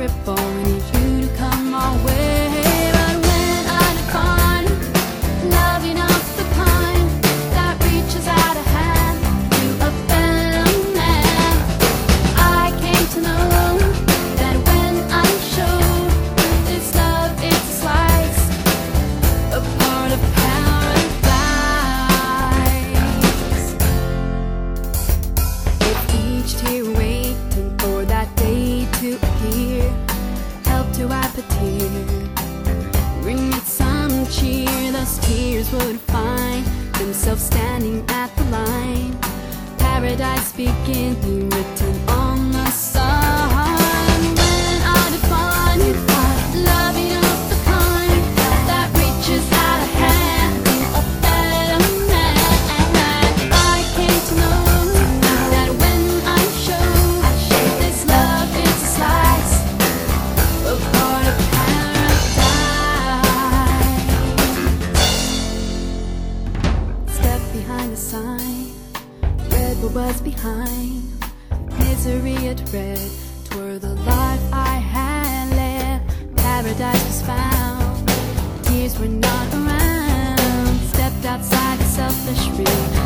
cripple. I need you to come my way. But when I define loving up the kind that reaches out a hand to a fellow man, I came to know that when I show this love, it's a slice, a part of paradise. With each tear waiting for that day to appear, help to wipe a tear, bring it some cheer. Those tears would find themselves standing at the line, paradise beginning written on the sign. When I define loving up the kind that reaches out a hand to a better man, I came to know that when I show this love, it's a slice, a part of paradise. Step behind the sign, read what was behind. Misery it read, twere the life I had led. Paradise was found, tears were not around. Stepped outside the selfish ring,